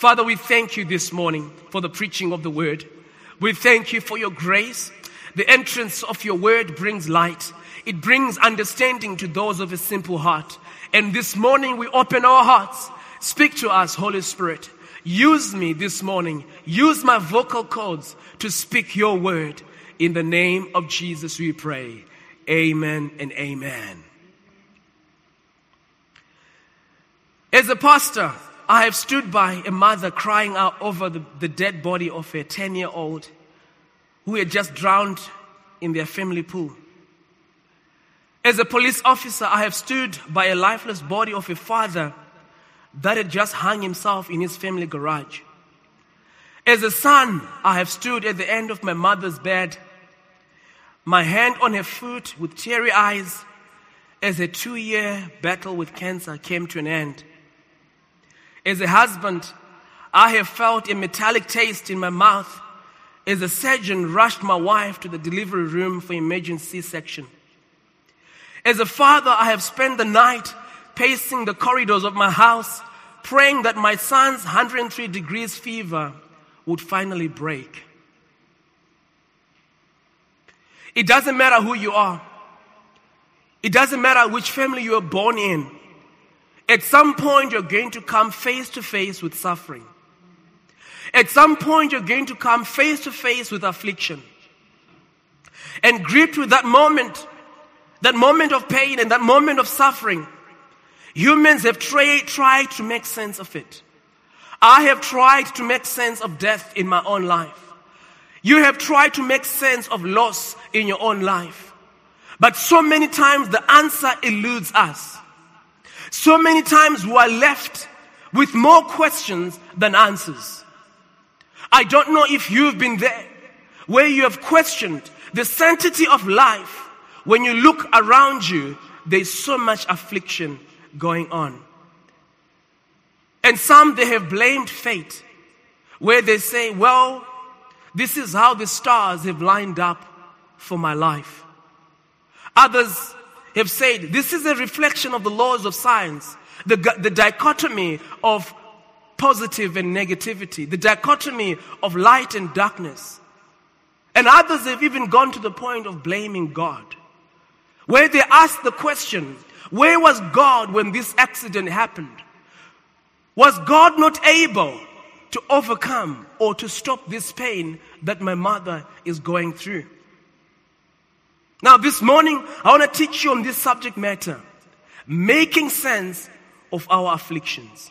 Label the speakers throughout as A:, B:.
A: Father, we thank you this morning for the preaching of the word. We thank you for your grace. The entrance of your word brings light. It brings understanding to those of a simple heart. And this morning we open our hearts. Speak to us, Holy Spirit. Use me this morning. Use my vocal cords to speak your word. In the name of Jesus we pray. Amen and amen. As a pastor, I have stood by a mother crying out over the dead body of a 10-year-old who had just drowned in their family pool. As a police officer, I have stood by a lifeless body of a father that had just hung himself in his family garage. As a son, I have stood at the end of my mother's bed, my hand on her foot with teary eyes as a 2-year battle with cancer came to an end. As a husband, I have felt a metallic taste in my mouth as a surgeon rushed my wife to the delivery room for emergency C-section. As a father, I have spent the night pacing the corridors of my house, praying that my son's 103 degrees fever would finally break. It doesn't matter who you are. It doesn't matter which family you are born in. At some point, you're going to come face to face with suffering. At some point, you're going to come face to face with affliction. And gripped with that moment of pain and that moment of suffering, humans have tried to make sense of it. I have tried to make sense of death in my own life. You have tried to make sense of loss in your own life. But so many times the answer eludes us. So many times we are left with more questions than answers. I don't know if you've been there, where you have questioned the sanctity of life. When you look around you, there's so much affliction going on. And some, they have blamed fate, where they say, well, this is how the stars have lined up for my life. Others have said, this is a reflection of the laws of science, the dichotomy of positive and negativity, the dichotomy of light and darkness. And others have even gone to the point of blaming God, where they ask the question, where was God when this accident happened? Was God not able to overcome or to stop this pain that my mother is going through? Now this morning, I want to teach you on this subject matter, making sense of our afflictions.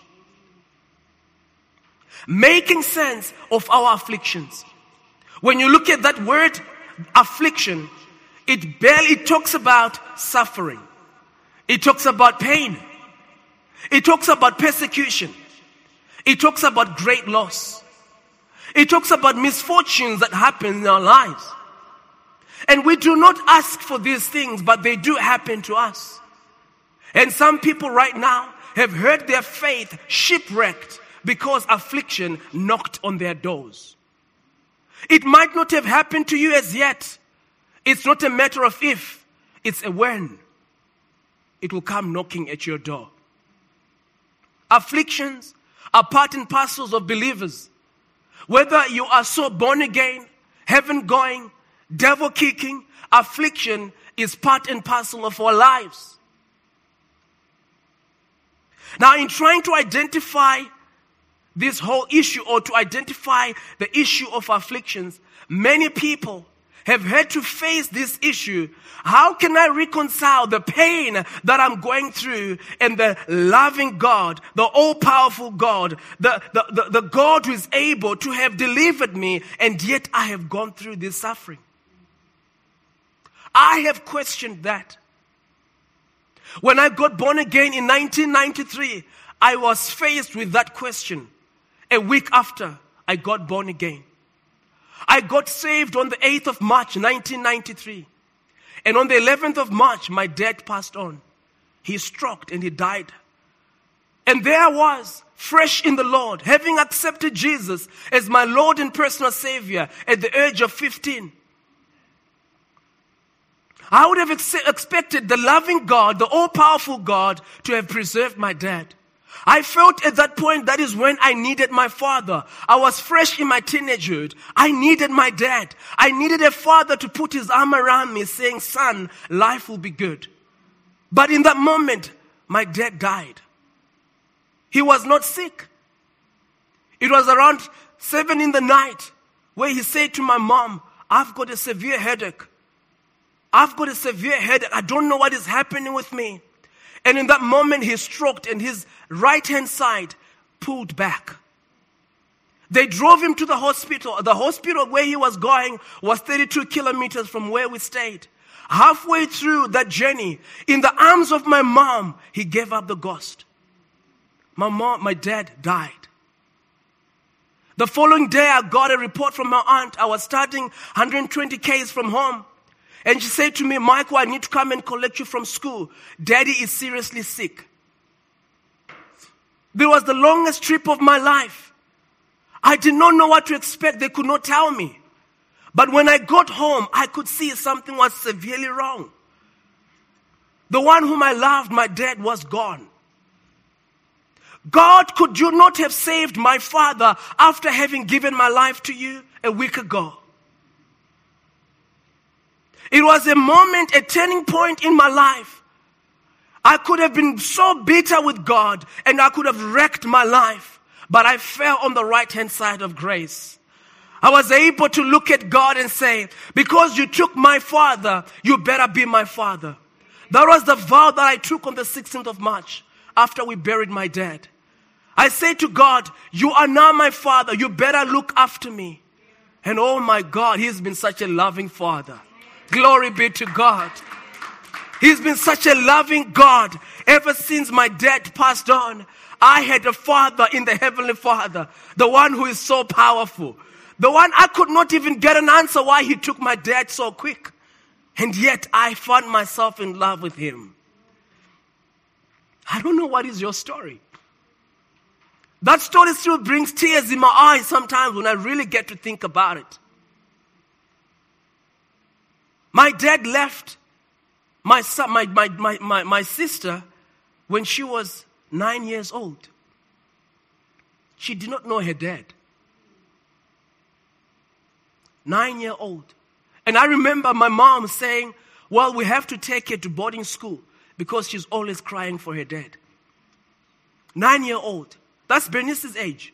A: Making sense of our afflictions. When you look at that word, affliction, it barely talks about suffering. It talks about pain. It talks about persecution. It talks about great loss. It talks about misfortunes that happen in our lives. And we do not ask for these things, but they do happen to us. And some people right now have heard their faith shipwrecked because affliction knocked on their doors. It might not have happened to you as yet. It's not a matter of if, it's a when. It will come knocking at your door. Afflictions are part and parcels of believers. Whether you are so born again, heaven going, devil kicking, affliction is part and parcel of our lives. Now, in trying to identify this whole issue, or to identify the issue of afflictions, many people have had to face this issue. How can I reconcile the pain that I'm going through and the loving God, the all-powerful God, the God who is able to have delivered me, and yet I have gone through this suffering? I have questioned that. When I got born again in 1993, I was faced with that question. A week after I got born again. I got saved on the 8th of March, 1993. And on the 11th of March, my dad passed on. He stroked and he died. And there I was, fresh in the Lord, having accepted Jesus as my Lord and personal Savior at the age of 15. I would have expected the loving God, the all-powerful God, to have preserved my dad. I felt at that point that is when I needed my father. I was fresh in my teenagehood. I needed my dad. I needed a father to put his arm around me saying, son, life will be good. But in that moment, my dad died. He was not sick. It was around 7 p.m. where he said to my mom, I've got a severe headache. I've got a severe headache. I don't know what is happening with me. And in that moment, he stroked and his right-hand side pulled back. They drove him to the hospital. The hospital where he was going was 32 kilometers from where we stayed. Halfway through that journey, in the arms of my mom, he gave up the ghost. My dad died. The following day, I got a report from my aunt. I was starting 120 k's from home. And she said to me, Michael, I need to come and collect you from school. Daddy is seriously sick. This was the longest trip of my life. I did not know what to expect. They could not tell me. But when I got home, I could see something was severely wrong. The one whom I loved, my dad, was gone. God, could you not have saved my father after having given my life to you a week ago? It was a moment, a turning point in my life. I could have been so bitter with God and I could have wrecked my life. But I fell on the right-hand side of grace. I was able to look at God and say, because you took my father, you better be my father. That was the vow that I took on the 16th of March after we buried my dad. I said to God, you are now my father. You better look after me. And oh my God, he's been such a loving father. Glory be to God. He's been such a loving God. Ever since my dad passed on, I had a father in the Heavenly Father. The one who is so powerful. The one I could not even get an answer why he took my dad so quick. And yet I found myself in love with him. I don't know what is your story. That story still brings tears in my eyes sometimes when I really get to think about it. My dad left my sister when she was 9 years old. She did not know her dad. 9-year-old. And I remember my mom saying, well, we have to take her to boarding school because she's always crying for her dad. 9-year-old. That's Bernice's age.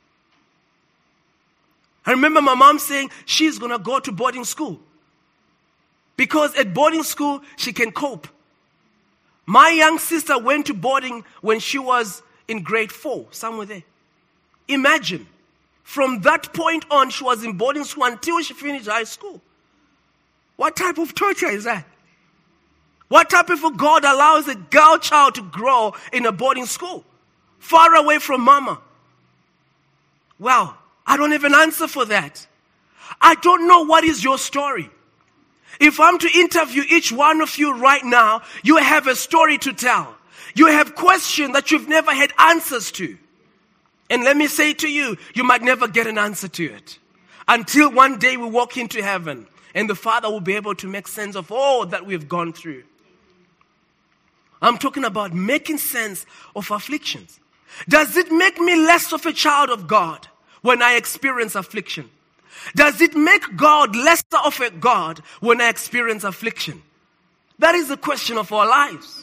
A: I remember my mom saying she's going to go to boarding school. Because at boarding school, she can cope. My young sister went to boarding when she was in grade 4, somewhere there. Imagine, from that point on, she was in boarding school until she finished high school. What type of torture is that? What type of a God allows a girl child to grow in a boarding school, far away from mama? Well, I don't have an answer for that. I don't know what is your story. If I'm to interview each one of you right now, you have a story to tell. You have questions that you've never had answers to. And let me say to you, you might never get an answer to it. Until one day we walk into heaven and the Father will be able to make sense of all that we've gone through. I'm talking about making sense of afflictions. Does it make me less of a child of God when I experience affliction? Does it make God lesser of a God when I experience affliction? That is the question of our lives.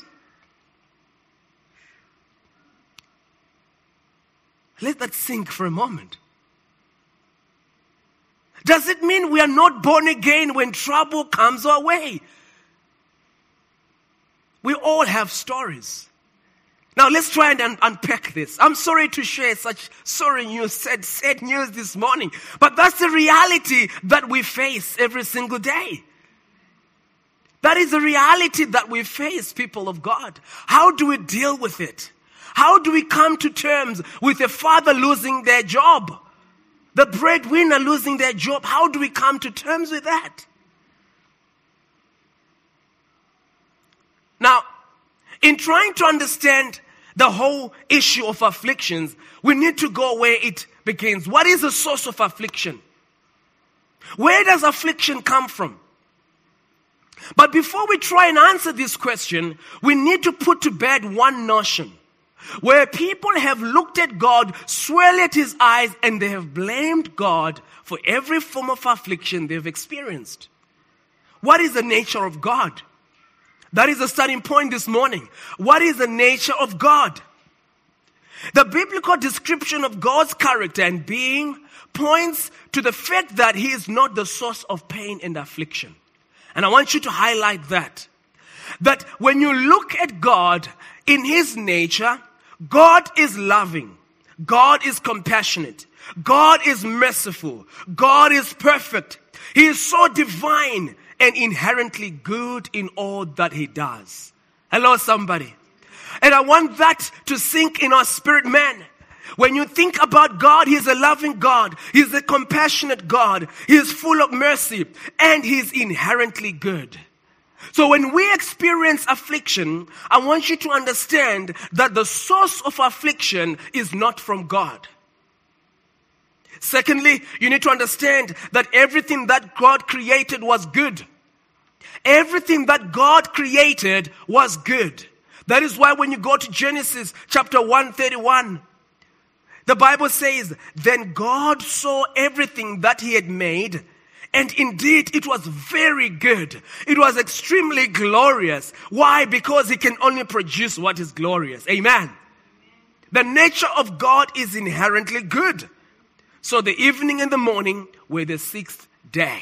A: Let that sink for a moment. Does it mean we are not born again when trouble comes our way? We all have stories. Now let's try and unpack this. I'm sorry to share such sorry news, sad news this morning, but that's the reality that we face every single day. That is the reality that we face, people of God. How do we deal with it? How do we come to terms with a father losing their job? The breadwinner losing their job? How do we come to terms with that? Now, in trying to understand the whole issue of afflictions, we need to go where it begins. What is the source of affliction? Where does affliction come from? But before we try and answer this question, we need to put to bed one notion. where people have looked at God, swelled at his eyes, and they have blamed God for every form of affliction they've experienced. What is the nature of God? That is the starting point this morning. What is the nature of God? The biblical description of God's character and being points to the fact that he is not the source of pain and affliction. And I want you to highlight that. That when you look at God in his nature, God is loving. God is compassionate. God is merciful. God is perfect. He is so divine and inherently good in all that he does. Hello, somebody. And I want that to sink in our spirit, man. When you think about God, he is a loving God. He is a compassionate God. He is full of mercy. And he is inherently good. So when we experience affliction, I want you to understand that the source of affliction is not from God. Secondly, you need to understand that everything that God created was good. Everything that God created was good. That is why when you go to Genesis chapter 1:31, the Bible says, then God saw everything that he had made, and indeed it was very good. It was extremely glorious. Why? Because he can only produce what is glorious. Amen. The nature of God is inherently good. So the evening and the morning were the sixth day.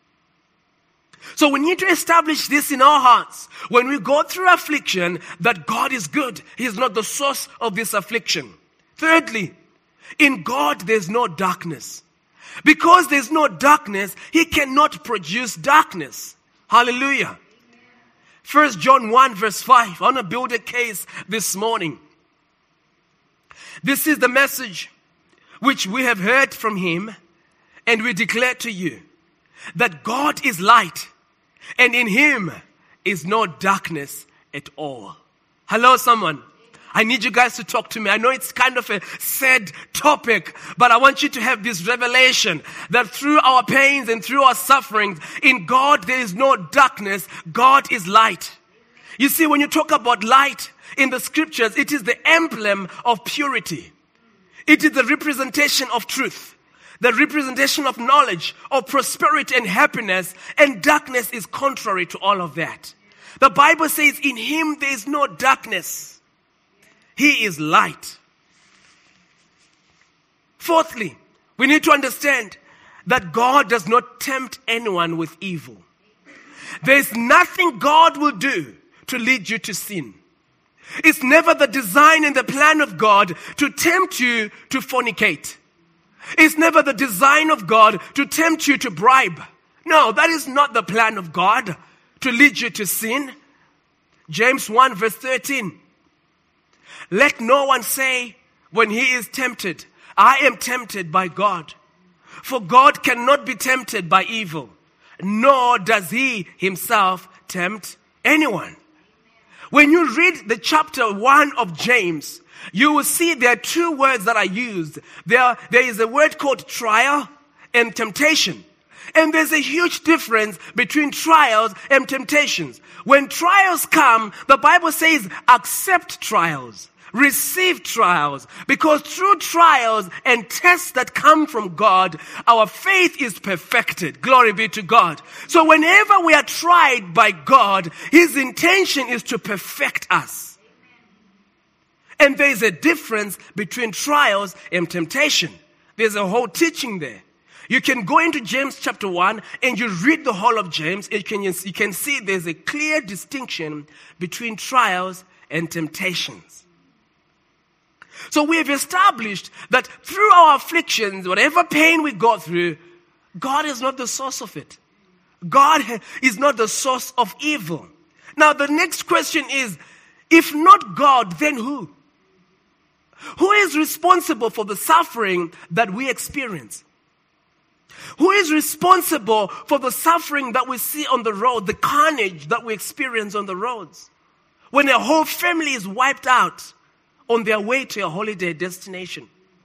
A: So we need to establish this in our hearts when we go through affliction, that God is good. He is not the source of this affliction. Thirdly, in God there's no darkness. Because there's no darkness, he cannot produce darkness. Hallelujah. 1 John 1 verse 5. I want to build a case this morning. This is the message which we have heard from him, and we declare to you that God is light, and in him is no darkness at all. Hello, someone. I need you guys to talk to me. I know it's kind of a sad topic, but I want you to have this revelation that through our pains and through our sufferings, in God there is no darkness. God is light. You see, when you talk about light in the scriptures, it is the emblem of purity. It is the representation of truth, the representation of knowledge, of prosperity and happiness, and darkness is contrary to all of that. The Bible says in him there is no darkness. He is light. Fourthly, we need to understand that God does not tempt anyone with evil. There is nothing God will do to lead you to sin. It's never the design and the plan of God to tempt you to fornicate. It's never the design of God to tempt you to bribe. No, that is not the plan of God to lead you to sin. James 1 verse 13. Let no one say when he is tempted, I am tempted by God. For God cannot be tempted by evil, nor does he himself tempt anyone. When you read the chapter 1 of James, you will see there are two words that are used. There is a word called trial and temptation. And there's a huge difference between trials and temptations. When trials come, the Bible says accept trials. Receive trials, because through trials and tests that come from God, our faith is perfected. Glory be to God. So whenever we are tried by God, his intention is to perfect us. And there is a difference between trials and temptation. There's a whole teaching there. You can go into James chapter 1 and you read the whole of James. You can see there's a clear distinction between trials and temptations. So we have established that through our afflictions, whatever pain we go through, God is not the source of it. God is not the source of evil. Now the next question is, if not God, then who? Who is responsible for the suffering that we experience? Who is responsible for the suffering that we see on the road, the carnage that we experience on the roads? When a whole family is wiped out on their way to a holiday destination.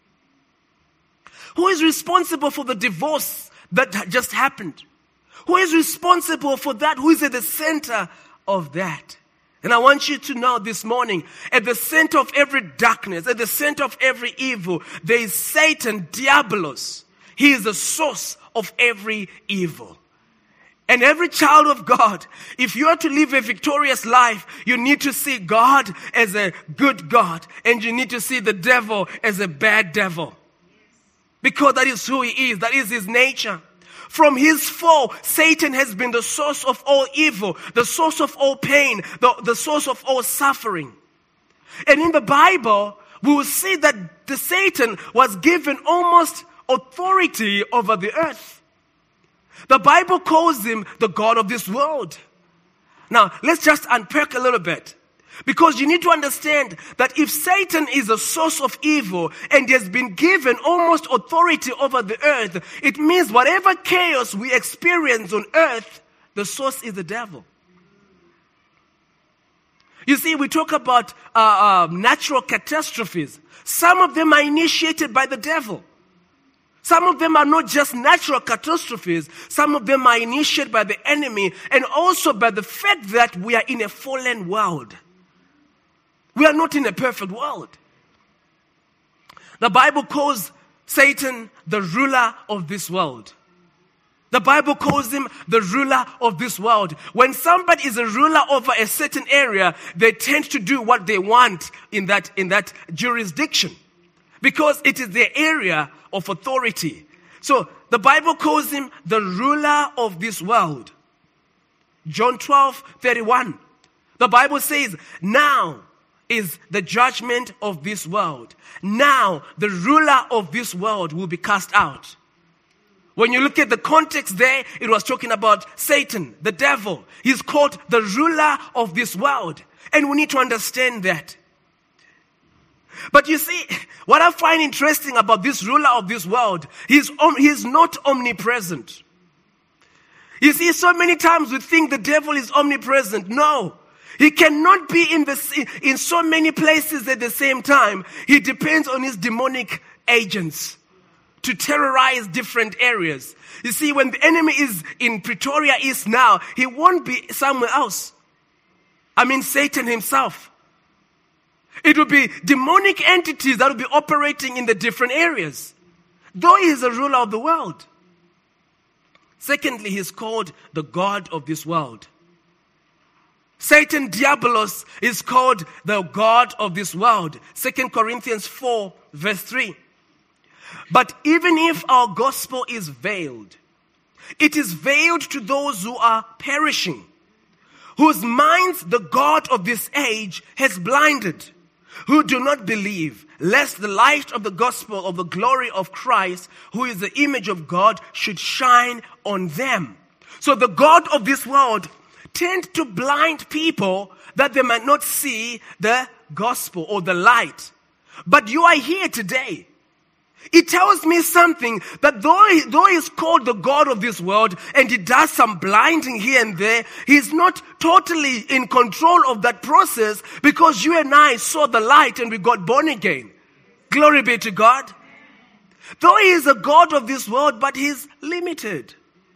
A: Who is responsible for the divorce that just happened? Who is responsible for that? Who is at the center of that? And I want you to know this morning, at the center of every darkness, at the center of every evil, there is Satan, Diabolos. He is the source of every evil. And every child of God, if you are to live a victorious life, you need to see God as a good God. And you need to see the devil as a bad devil. Because that is who he is. That is his nature. From his fall, Satan has been the source of all evil, the source of all pain, the source of all suffering. And in the Bible, we will see that the Satan was given almost authority over the earth. The Bible calls him the God of this world. Now, let's just unpack a little bit. Because you need to understand that if Satan is a source of evil and has been given almost authority over the earth, it means whatever chaos we experience on earth, the source is the devil. You see, we talk about natural catastrophes. Some of them are initiated by the devil. Some of them are not just natural catastrophes. Some of them are initiated by the enemy and also by the fact that we are in a fallen world. We are not in a perfect world. The Bible calls Satan the ruler of this world. The Bible calls him the ruler of this world. When somebody is a ruler over a certain area, they tend to do what they want in that jurisdiction. Because it is their area of authority. So the Bible calls him the ruler of this world. John 12:31. The Bible says, now is the judgment of this world. Now the ruler of this world will be cast out. When you look at the context there, it was talking about Satan, the devil. He's called the ruler of this world. And we need to understand that. But you see, what I find interesting about this ruler of this world, he's not omnipresent. You see, so many times we think the devil is omnipresent. No. He cannot be in so many places at the same time. He depends on his demonic agents to terrorize different areas. You see, when the enemy is in Pretoria East now, he won't be somewhere else. I mean, Satan himself. It will be demonic entities that will be operating in the different areas. Though he is a ruler of the world. Secondly, he is called the God of this world. Satan, Diabolos, is called the God of this world. 2 Corinthians 4, verse 3. But even if our gospel is veiled, it is veiled to those who are perishing, whose minds the God of this age has blinded, who do not believe, lest the light of the gospel of the glory of Christ, who is the image of God, should shine on them. So the God of this world tend to blind people that they might not see the gospel or the light. But you are here today. It tells me something that though he's called the God of this world and he does some blinding here and there, he's not totally in control of that process because you and I saw the light and we got born again. Glory be to God. Though he is a God of this world, but he's limited.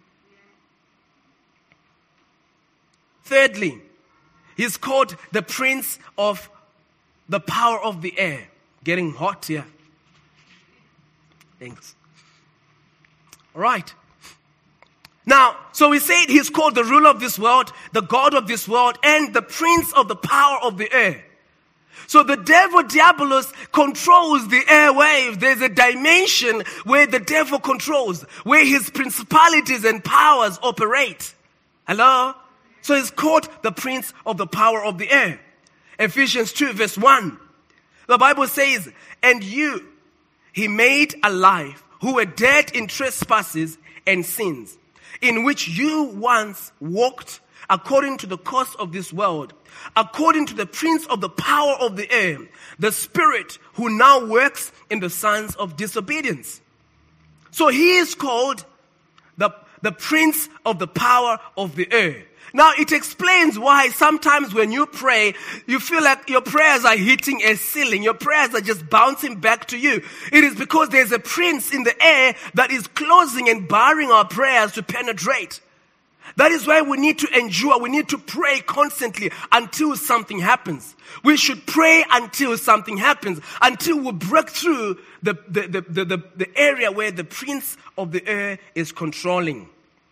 A: Thirdly, he's called the Prince of the Power of the Air. Getting hot here. Thanks. All right. Now, so we said he's called the ruler of this world, the God of this world, and the Prince of the Power of the Air. So the devil, Diabolos, controls the airwaves. There's a dimension where the devil controls, where his principalities and powers operate. Hello? So he's called the Prince of the Power of the Air. Ephesians 2 verse 1. The Bible says, and you he made alive who were dead in trespasses and sins, in which you once walked according to the course of this world, according to the prince of the power of the air, the spirit who now works in the sons of disobedience. So he is called the prince of the power of the air. Now it explains why sometimes when you pray, you feel like your prayers are hitting a ceiling. Your prayers are just bouncing back to you. It is because there's a prince in the air that is closing and barring our prayers to penetrate. That is why we need to endure. We need to pray constantly until something happens. We should pray until something happens, until we break through the area where the prince of the air is controlling.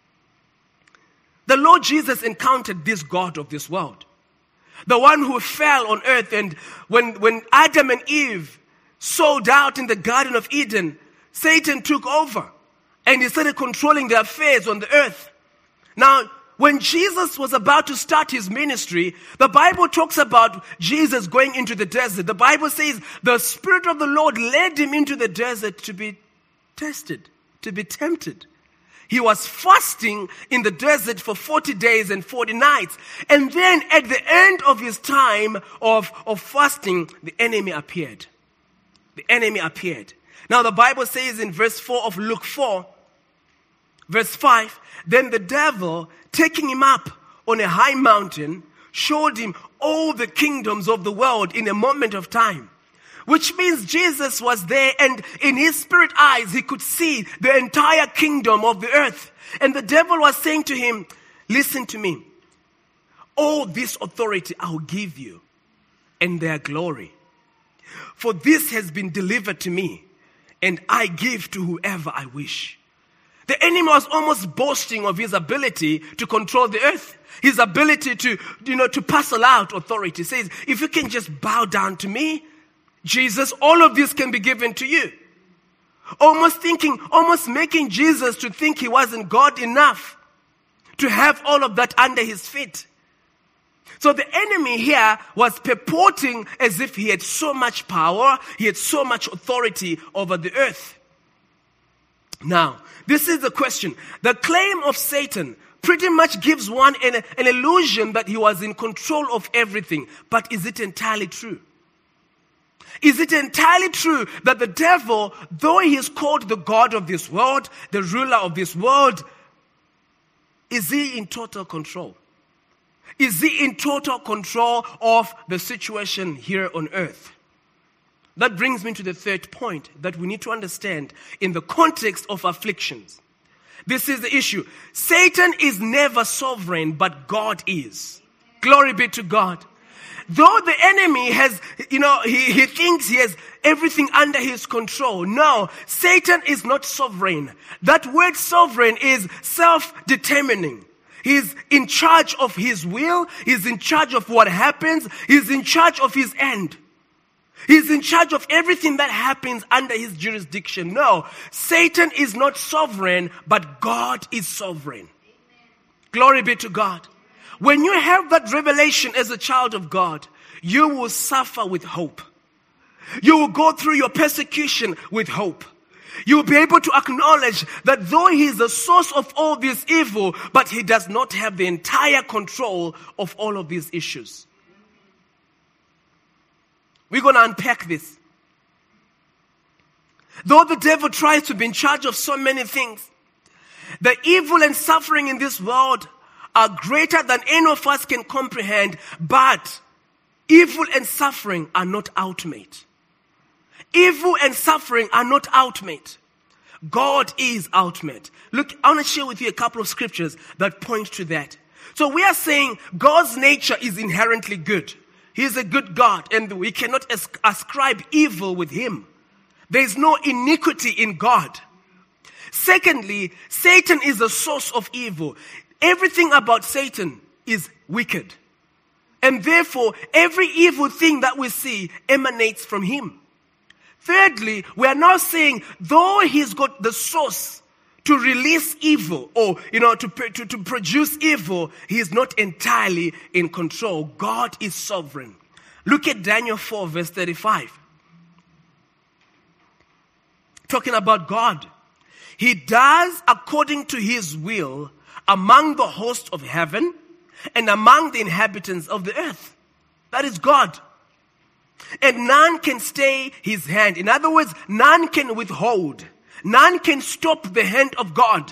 A: The Lord Jesus encountered this God of this world, the one who fell on earth. And when Adam and Eve sold out in the Garden of Eden, Satan took over and he started controlling the affairs on the earth. Now, when Jesus was about to start his ministry, the Bible talks about Jesus going into the desert. The Bible says the Spirit of the Lord led him into the desert to be tested, to be tempted. He was fasting in the desert for 40 days and 40 nights. And then at the end of his time of fasting, the enemy appeared. The enemy appeared. Now the Bible says in verse 4 of Luke 4, verse 5, then the devil, taking him up on a high mountain, showed him all the kingdoms of the world in a moment of time. Which means Jesus was there, and in his spirit eyes, he could see the entire kingdom of the earth. And the devil was saying to him, listen to me. All this authority I'll give you and their glory. For this has been delivered to me, and I give to whoever I wish. The enemy was almost boasting of his ability to control the earth. His ability to parcel out authority. He says, if you can just bow down to me, Jesus, all of this can be given to you. Almost making Jesus to think he wasn't God enough to have all of that under his feet. So the enemy here was purporting as if he had so much power, he had so much authority over the earth. Now, this is the question. The claim of Satan pretty much gives one an illusion that he was in control of everything. But is it entirely true? Is it entirely true that the devil, though he is called the God of this world, the ruler of this world, is he in total control? Is he in total control of the situation here on earth? That brings me to the third point that we need to understand in the context of afflictions. This is the issue. Satan is never sovereign, but God is. Glory be to God. Though the enemy has, he thinks he has everything under his control. No, Satan is not sovereign. That word sovereign is self-determining. He's in charge of his will. He's in charge of what happens. He's in charge of his end. He's in charge of everything that happens under his jurisdiction. No, Satan is not sovereign, but God is sovereign. Amen. Glory be to God. When you have that revelation as a child of God, you will suffer with hope. You will go through your persecution with hope. You will be able to acknowledge that though he is the source of all this evil, but he does not have the entire control of all of these issues. We're going to unpack this. Though the devil tries to be in charge of so many things, the evil and suffering in this world are greater than any of us can comprehend, but evil and suffering are not ultimate. Evil and suffering are not ultimate. God is ultimate. Look, I want to share with you a couple of scriptures that point to that. So we are saying God's nature is inherently good. He is a good God, and we cannot ascribe evil with him. There is no iniquity in God. Secondly, Satan is the source of evil. Everything about Satan is wicked. And therefore, every evil thing that we see emanates from him. Thirdly, we are now saying, though he's got the source to release evil or, to produce evil, he is not entirely in control. God is sovereign. Look at Daniel 4 verse 35. Talking about God. He does according to his will among the host of heaven and among the inhabitants of the earth. That is God. And none can stay his hand. In other words, none can withhold. None can stop the hand of God.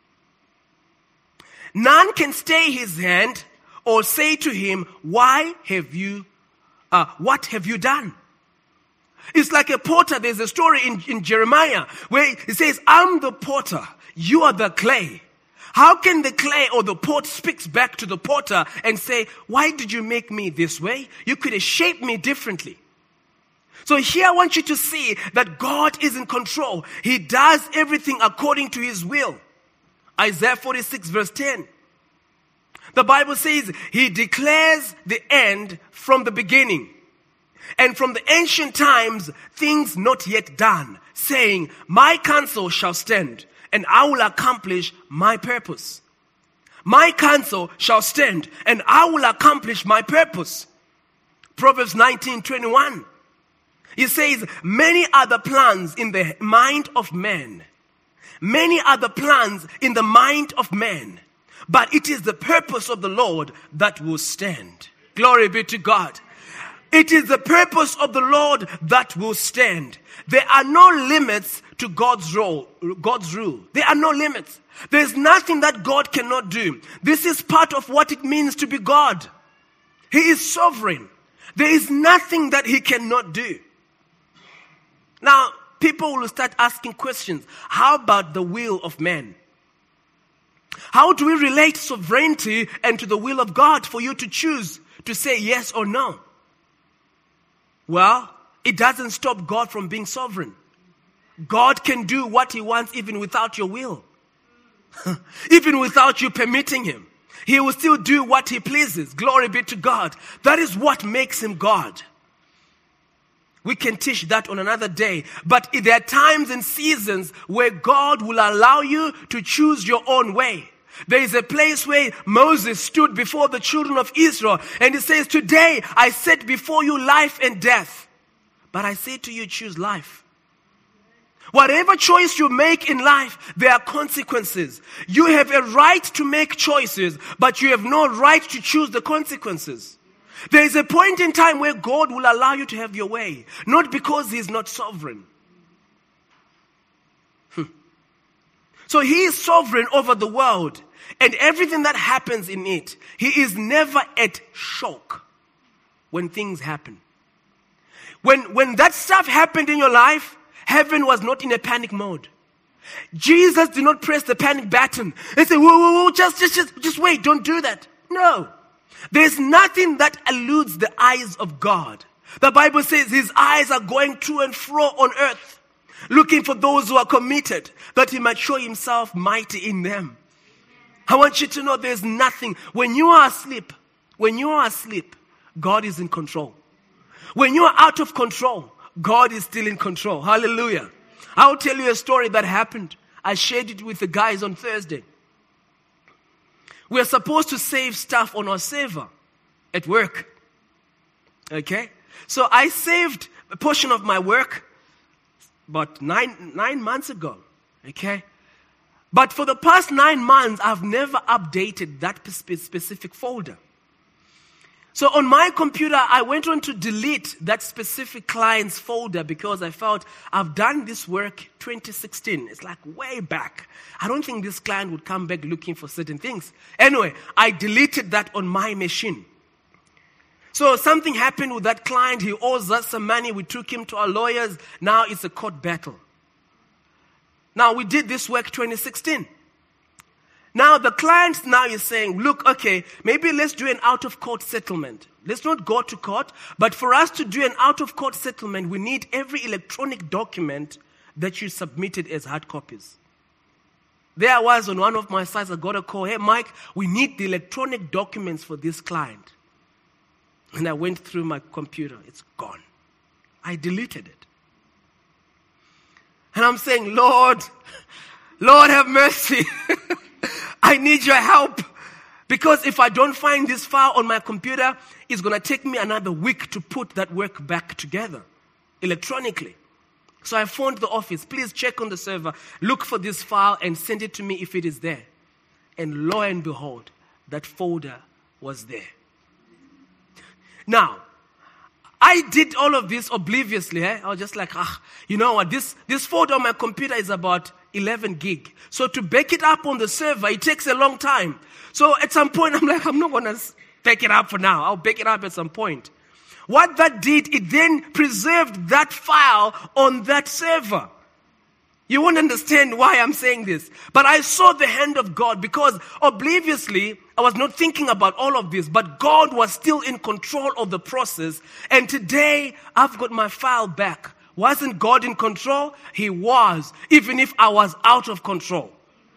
A: None can stay his hand or say to him, what have you done? It's like a potter. There's a story in Jeremiah where it says, I'm the potter, you are the clay. How can the clay or the pot speaks back to the potter and say, why did you make me this way? You could have shaped me differently. So here I want you to see that God is in control. He does everything according to his will. Isaiah 46 verse 10. The Bible says he declares the end from the beginning, and from the ancient times things not yet done, saying, my counsel shall stand, and I will accomplish my purpose. My counsel shall stand, and I will accomplish my purpose. Proverbs 19:21. He says, many are the plans in the mind of man. Many are the plans in the mind of man, but it is the purpose of the Lord that will stand. Glory be to God. It is the purpose of the Lord that will stand. There are no limits to God's rule. There are no limits. There's nothing that God cannot do. This is part of what it means to be God. He is sovereign. There is nothing that he cannot do. Now, people will start asking questions. How about the will of man? How do we relate sovereignty and to the will of God for you to choose to say yes or no? Well, it doesn't stop God from being sovereign. God can do what he wants even without your will. Even without you permitting him. He will still do what he pleases. Glory be to God. That is what makes him God. We can teach that on another day. But there are times and seasons where God will allow you to choose your own way. There is a place where Moses stood before the children of Israel and he says, today I set before you life and death. But I say to you, choose life. Whatever choice you make in life, there are consequences. You have a right to make choices, but you have no right to choose the consequences. There is a point in time where God will allow you to have your way, not because he is not sovereign. So he is sovereign over the world and everything that happens in it. He is never at shock when things happen. When that stuff happened in your life, heaven was not in a panic mode. Jesus did not press the panic button and say, whoa, just wait, don't do that. No. There's nothing that eludes the eyes of God. The Bible says his eyes are going to and fro on earth, looking for those who are committed, that he might show himself mighty in them. I want you to know there's nothing. When you are asleep, God is in control. When you are out of control, God is still in control. Hallelujah. I'll tell you a story that happened. I shared it with the guys on Thursday. We're supposed to save stuff on our saver at work. Okay? So I saved a portion of my work about nine months ago. Okay? But for the past 9 months, I've never updated that specific folder. So on my computer, I went on to delete that specific client's folder because I felt I've done this work 2016. It's like way back. I don't think this client would come back looking for certain things. Anyway, I deleted that on my machine. So something happened with that client. He owes us some money. We took him to our lawyers. Now it's a court battle. Now we did this work 2016. Now the client now is saying, look, okay, maybe let's do an out-of-court settlement. Let's not go to court, but for us to do an out-of-court settlement, we need every electronic document that you submitted as hard copies. There I was on one of my sites, I got a call, hey Mike, we need the electronic documents for this client. And I went through my computer, it's gone. I deleted it. And I'm saying, Lord have mercy. I need your help. Because if I don't find this file on my computer, it's going to take me another week to put that work back together electronically. So I phoned the office. Please check on the server, look for this file and send it to me if it is there. And lo and behold, that folder was there. Now, I did all of this obliviously. I was just like, you know what, this folder on my computer is about 11 gig. So to back it up on the server, it takes a long time. So at some point, I'm like, I'm not going to back it up for now. I'll back it up at some point. What that did, it then preserved that file on that server. You won't understand why I'm saying this. But I saw the hand of God because obliviously, I was not thinking about all of this, but God was still in control of the process. And today, I've got my file back. Wasn't God in control? He was, even if I was out of control.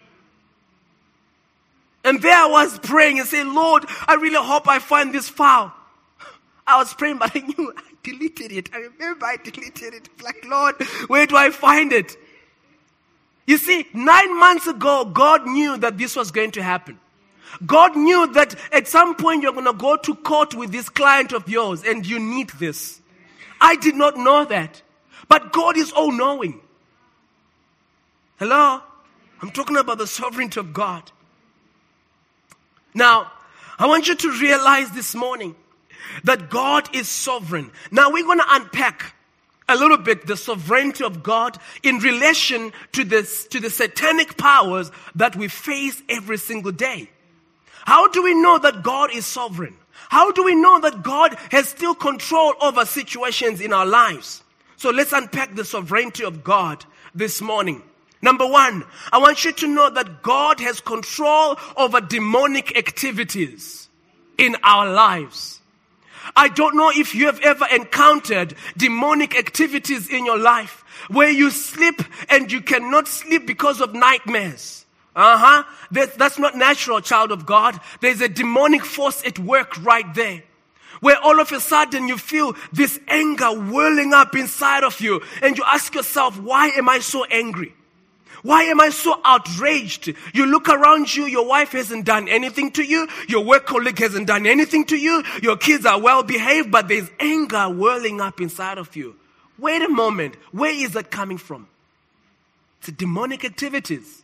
A: And there I was praying and saying, Lord, I really hope I find this file. I was praying, but I knew I deleted it. I remember I deleted it. Like, Lord, where do I find it? You see, 9 months ago, God knew that this was going to happen. God knew that at some point you're going to go to court with this client of yours and you need this. I did not know that. But God is all-knowing. Hello? I'm talking about the sovereignty of God. Now, I want you to realize this morning that God is sovereign. Now, we're going to unpack a little bit the sovereignty of God in relation to the satanic powers that we face every single day. How do we know that God is sovereign? How do we know that God has still control over situations in our lives? So let's unpack the sovereignty of God this morning. Number one, I want you to know that God has control over demonic activities in our lives. I don't know if you have ever encountered demonic activities in your life where you sleep and you cannot sleep because of nightmares. That's not natural, child of God. There's a demonic force at work right there. Where all of a sudden you feel this anger whirling up inside of you and you ask yourself, why am I so angry? Why am I so outraged? You look around you, your wife hasn't done anything to you. Your work colleague hasn't done anything to you. Your kids are well behaved, but there's anger whirling up inside of you. Wait a moment. Where is that coming from? It's demonic activities.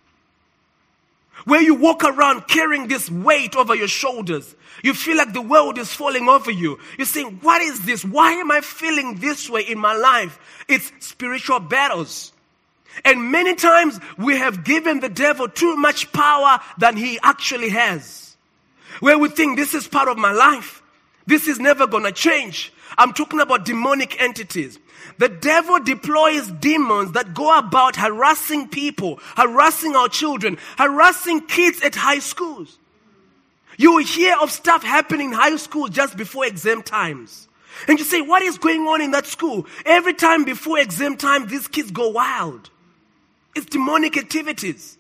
A: Where you walk around carrying this weight over your shoulders. You feel like the world is falling over you. You're saying, what is this? Why am I feeling this way in my life? It's spiritual battles. And many times we have given the devil too much power than he actually has. Where we think this is part of my life. This is never going to change. I'm talking about demonic entities. The devil deploys demons that go about harassing people, harassing our children, harassing kids at high schools. You will hear of stuff happening in high school just before exam times. And you say, what is going on in that school? Every time before exam time, these kids go wild. It's demonic activities.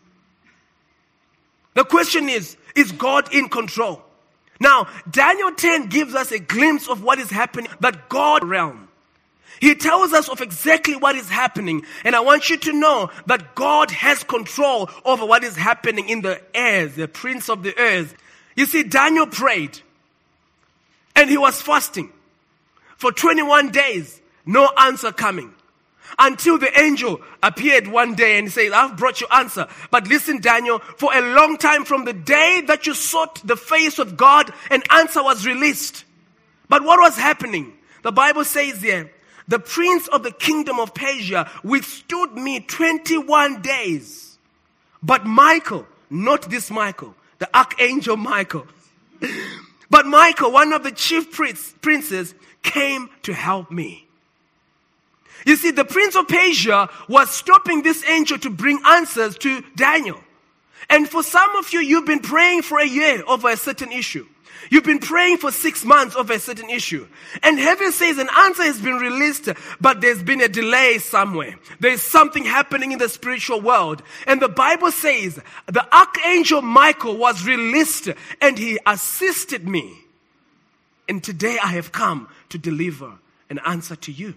A: The question is God in control? Now, Daniel 10 gives us a glimpse of what is happening, that God realm. He tells us of exactly what is happening. And I want you to know that God has control over what is happening in the airs, the prince of the airs. You see, Daniel prayed and he was fasting for 21 days, no answer coming. Until the angel appeared one day and said, I've brought you answer. But listen, Daniel, for a long time from the day that you sought the face of God, an answer was released. But what was happening? The Bible says there, the prince of the kingdom of Persia withstood me 21 days. But Michael, not this Michael, the archangel Michael, but Michael, one of the chief princes, came to help me. You see, the prince of Persia was stopping this angel to bring answers to Daniel. And for some of you, you've been praying for a year over a certain issue. You've been praying for 6 months over a certain issue. And heaven says an answer has been released, but there's been a delay somewhere. There's something happening in the spiritual world. And the Bible says the archangel Michael was released and he assisted me. And today I have come to deliver an answer to you.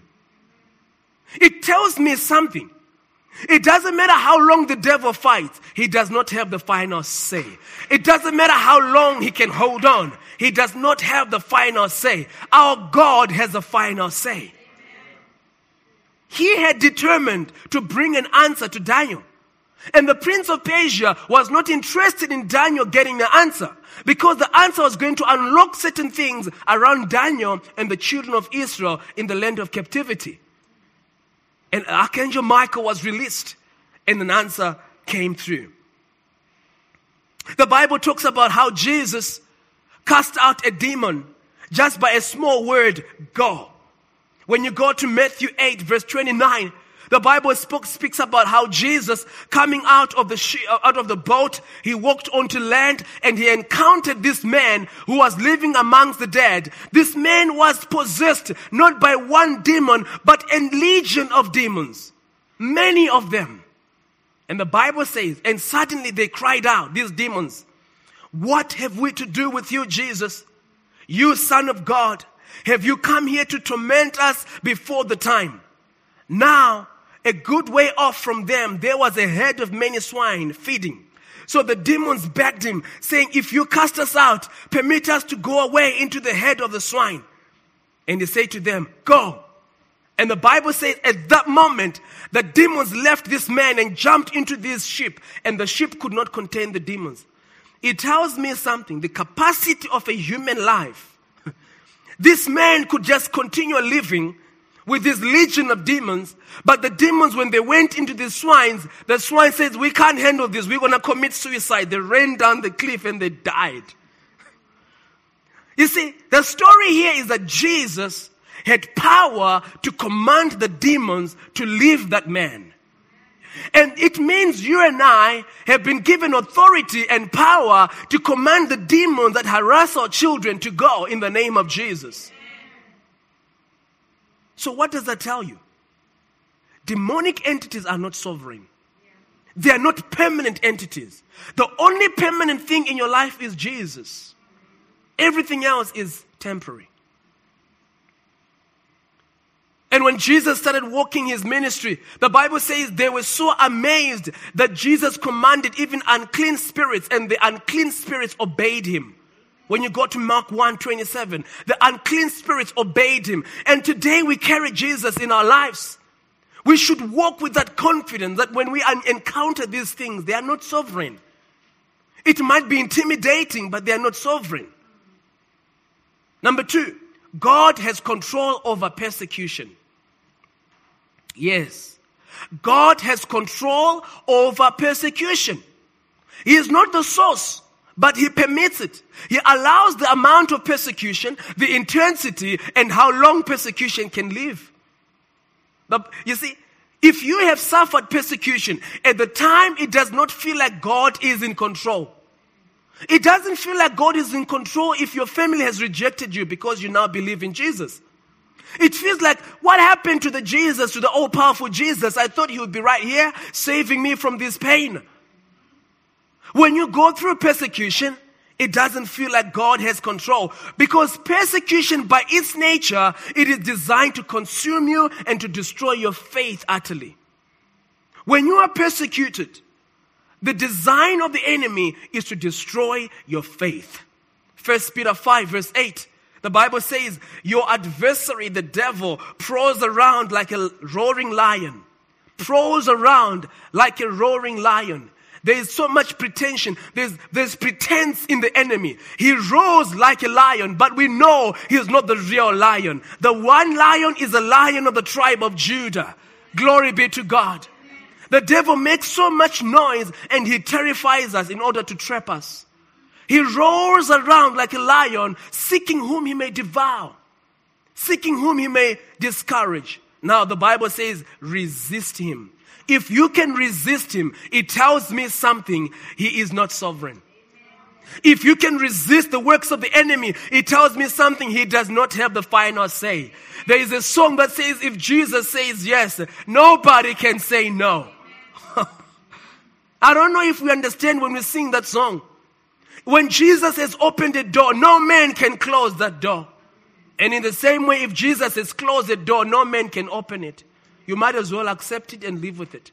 A: It tells me something. It doesn't matter how long the devil fights. He does not have the final say. It doesn't matter how long he can hold on. He does not have the final say. Our God has the final say. He had determined to bring an answer to Daniel. And the prince of Persia was not interested in Daniel getting the answer, because the answer was going to unlock certain things around Daniel and the children of Israel in the land of captivity. And Archangel Michael was released and an answer came through. The Bible talks about how Jesus cast out a demon just by a small word, go. When you go to Matthew 8 verse 29, The Bible speaks about how Jesus, coming out of the boat, he walked onto land and he encountered this man who was living amongst the dead. This man was possessed not by one demon, but a legion of demons. Many of them. And the Bible says, and suddenly they cried out, these demons, "What have we to do with you, Jesus? You Son of God, have you come here to torment us before the time?" Now, a good way off from them, there was a herd of many swine feeding. So the demons begged him, saying, "If you cast us out, permit us to go away into the herd of the swine." And he said to them, "Go." And the Bible says at that moment, the demons left this man and jumped into this ship, and the ship could not contain the demons. It tells me something, the capacity of a human life. This man could just continue living with this legion of demons, but the demons, when they went into the swine says, "We can't handle this, we're going to commit suicide." They ran down the cliff and they died. You see, the story here is that Jesus had power to command the demons to leave that man. And it means you and I have been given authority and power to command the demons that harass our children to go in the name of Jesus. So what does that tell you? Demonic entities are not sovereign. They are not permanent entities. The only permanent thing in your life is Jesus. Everything else is temporary. And when Jesus started walking his ministry, the Bible says they were so amazed that Jesus commanded even unclean spirits, and the unclean spirits obeyed him. When you go to Mark 1:27, the unclean spirits obeyed him. And today we carry Jesus in our lives. We should walk with that confidence that when we encounter these things, they are not sovereign. It might be intimidating, but they are not sovereign. Number 2, God has control over persecution. Yes, God has control over persecution. He is not the source, but he permits it. He allows the amount of persecution, the intensity, and how long persecution can live. But you see, if you have suffered persecution, at the time it does not feel like God is in control. It doesn't feel like God is in control if your family has rejected you because you now believe in Jesus. It feels like, what happened to the Jesus, to the all-powerful Jesus? I thought he would be right here saving me from this pain. When you go through persecution, it doesn't feel like God has control. Because persecution by its nature, it is designed to consume you and to destroy your faith utterly. When you are persecuted, the design of the enemy is to destroy your faith. 1 Peter 5 verse 8. The Bible says, your adversary, the devil, prowls around like a roaring lion. Prowls around like a roaring lion. There is so much pretension. There's pretense in the enemy. He roars like a lion, but we know he is not the real lion. The one lion is a lion of the tribe of Judah. Glory be to God. The devil makes so much noise and he terrifies us in order to trap us. He roars around like a lion, seeking whom he may devour, seeking whom he may discourage. Now the Bible says, resist him. If you can resist him, it tells me something. He is not sovereign. If you can resist the works of the enemy, it tells me something. He does not have the final say. There is a song that says, if Jesus says yes, nobody can say no. I don't know if we understand when we sing that song. When Jesus has opened a door, no man can close that door. And in the same way, if Jesus has closed a door, no man can open it. You might as well accept it and live with it.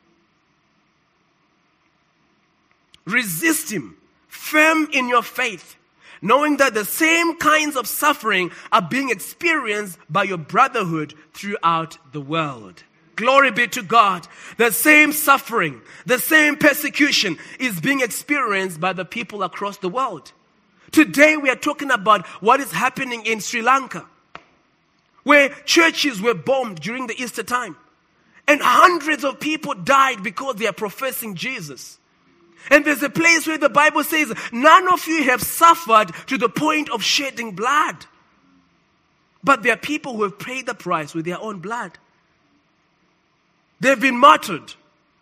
A: Resist him, firm in your faith, knowing that the same kinds of suffering are being experienced by your brotherhood throughout the world. Glory be to God. The same suffering, the same persecution is being experienced by the people across the world. Today we are talking about what is happening in Sri Lanka, where churches were bombed during the Easter time. And hundreds of people died because they are professing Jesus. And there's a place where the Bible says, none of you have suffered to the point of shedding blood. But there are people who have paid the price with their own blood. They've been martyred.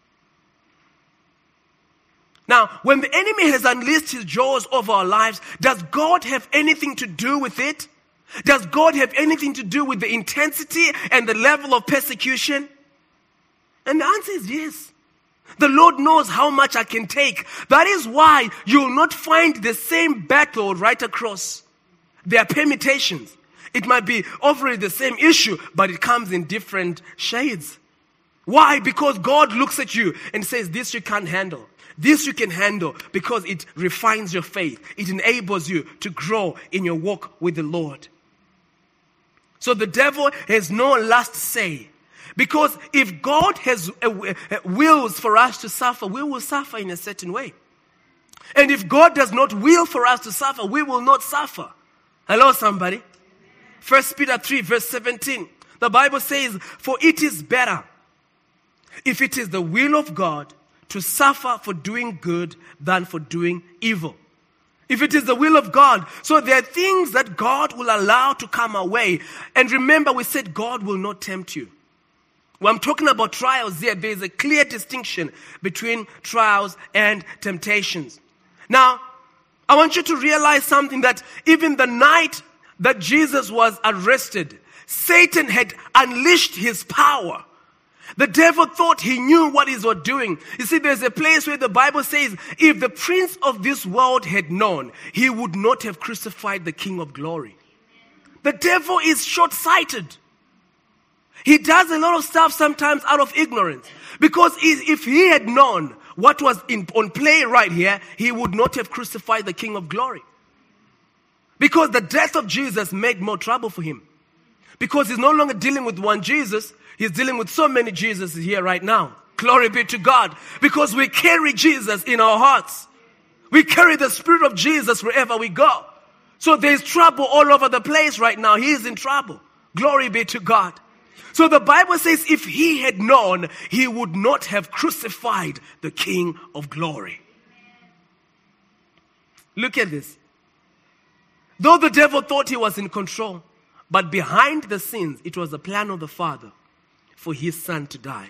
A: Now, when the enemy has unleashed his jaws over our lives, does God have anything to do with it? Does God have anything to do with the intensity and the level of persecution? And the answer is yes. The Lord knows how much I can take. That is why you will not find the same battle right across. There are permutations. It might be offering the same issue, but it comes in different shades. Why? Because God looks at you and says, this you can't handle. This you can handle, because it refines your faith. It enables you to grow in your walk with the Lord. So the devil has no last say. Because if God has wills for us to suffer, we will suffer in a certain way. And if God does not will for us to suffer, we will not suffer. Hello, somebody. 1 Peter 3 verse 17. The Bible says, for it is better, if it is the will of God, to suffer for doing good than for doing evil. If it is the will of God. So there are things that God will allow to come our way. And remember, we said God will not tempt you. When I'm talking about trials there is a clear distinction between trials and temptations. Now, I want you to realize something, that even the night that Jesus was arrested, Satan had unleashed his power. The devil thought he knew what he was doing. You see, there's a place where the Bible says, if the prince of this world had known, he would not have crucified the King of glory. The devil is short-sighted. He does a lot of stuff sometimes out of ignorance. Because if he had known what was on play right here, he would not have crucified the King of glory. Because the death of Jesus made more trouble for him. Because he's no longer dealing with one Jesus, he's dealing with so many Jesuses here right now. Glory be to God. Because we carry Jesus in our hearts. We carry the Spirit of Jesus wherever we go. So there's trouble all over the place right now. He is in trouble. Glory be to God. So the Bible says if he had known, he would not have crucified the King of glory. Look at this. Though the devil thought he was in control, but behind the scenes, it was the plan of the Father for his son to die.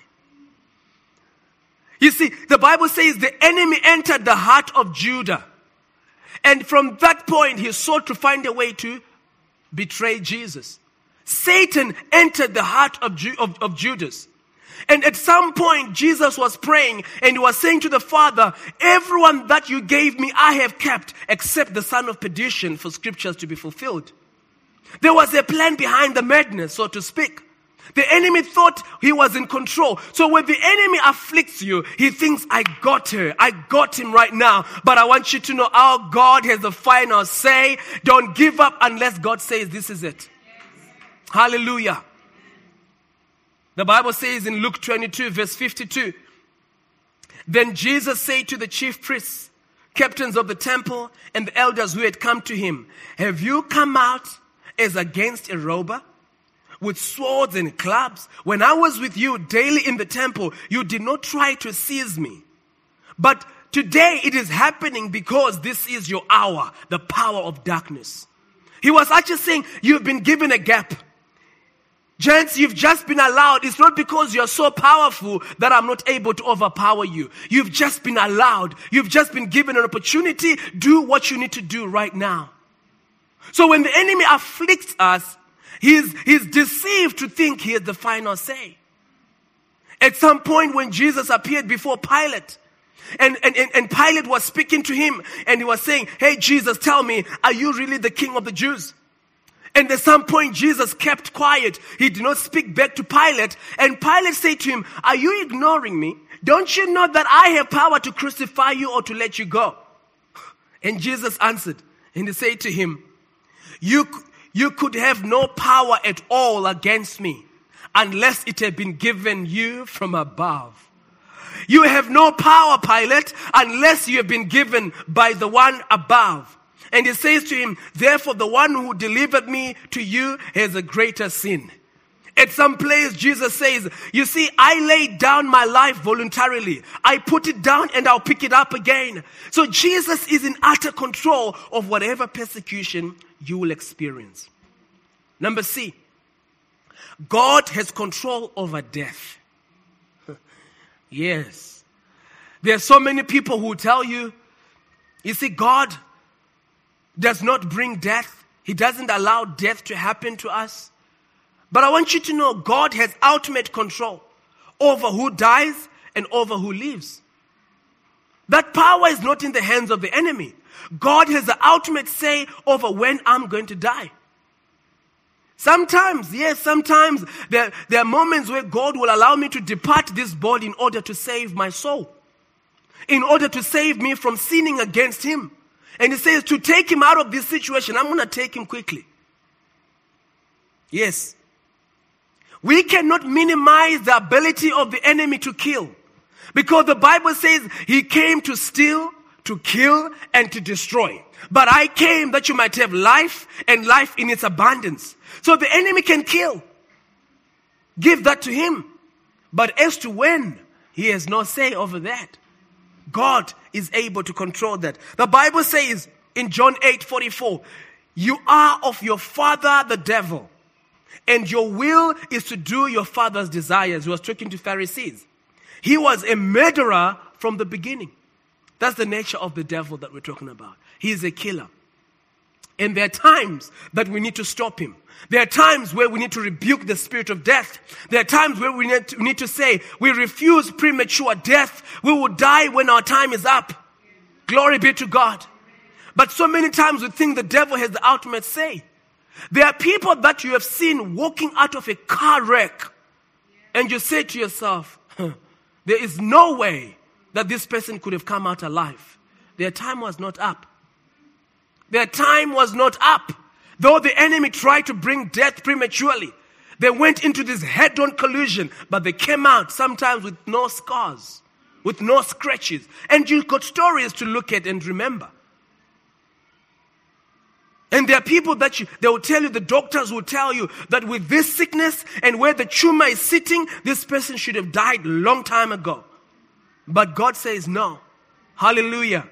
A: You see, the Bible says the enemy entered the heart of Judah. And from that point, he sought to find a way to betray Jesus. Satan entered the heart of Judas. And at some point, Jesus was praying and he was saying to the Father, everyone that you gave me, I have kept, except the son of perdition, for scriptures to be fulfilled. There was a plan behind the madness, so to speak. The enemy thought he was in control. So when the enemy afflicts you, he thinks, I got her. I got him right now. But I want you to know our God has the final say. Don't give up unless God says this is it. Hallelujah. The Bible says in Luke 22 verse 52, then Jesus said to the chief priests, captains of the temple, and the elders who had come to him, have you come out as against a robber with swords and clubs? When I was with you daily in the temple, you did not try to seize me. But today it is happening because this is your hour, the power of darkness. He was actually saying, you've been given a gap. Gents, you've just been allowed. It's not because you're so powerful that I'm not able to overpower you. You've just been allowed. You've just been given an opportunity. Do what you need to do right now. So when the enemy afflicts us, he's deceived to think he has the final say. At some point when Jesus appeared before Pilate, and Pilate was speaking to him, and he was saying, hey Jesus, tell me, are you really the king of the Jews? And at some point, Jesus kept quiet. He did not speak back to Pilate. And Pilate said to him, are you ignoring me? Don't you know that I have power to crucify you or to let you go? And Jesus answered, and he said to him, you could have no power at all against me unless it had been given you from above. You have no power, Pilate, unless you have been given by the one above. And he says to him, therefore the one who delivered me to you has a greater sin. At some place, Jesus says, you see, I laid down my life voluntarily. I put it down and I'll pick it up again. So Jesus is in utter control of whatever persecution you will experience. Number C, God has control over death. Yes. There are so many people who tell you, you see, God does not bring death. He doesn't allow death to happen to us. But I want you to know God has ultimate control over who dies and over who lives. That power is not in the hands of the enemy. God has the ultimate say over when I'm going to die. Sometimes there are moments where God will allow me to depart this body in order to save my soul. In order to save me from sinning against Him. And He says to take Him out of this situation, I'm going to take Him quickly. Yes. We cannot minimize the ability of the enemy to kill. Because the Bible says He came to steal, to kill, and to destroy. But I came that you might have life and life in its abundance. So the enemy can kill. Give that to him. But as to when, he has no say over that. God is able to control that. The Bible says in John 8:44, you are of your father the devil, and your will is to do your father's desires. He was talking to Pharisees. He was a murderer from the beginning. That's the nature of the devil that we're talking about. He is a killer. And there are times that we need to stop him. There are times where we need to rebuke the spirit of death. There are times where we need to say, we refuse premature death. We will die when our time is up. Glory be to God. But so many times we think the devil has the ultimate say. There are people that you have seen walking out of a car wreck. And you say to yourself, there is no way that this person could have come out alive. Their time was not up. Their time was not up. Though the enemy tried to bring death prematurely, they went into this head-on collision, but they came out sometimes with no scars, with no scratches. And you've got stories to look at and remember. And there are people that they will tell you, the doctors will tell you that with this sickness and where the tumor is sitting, this person should have died a long time ago. But God says no. Hallelujah.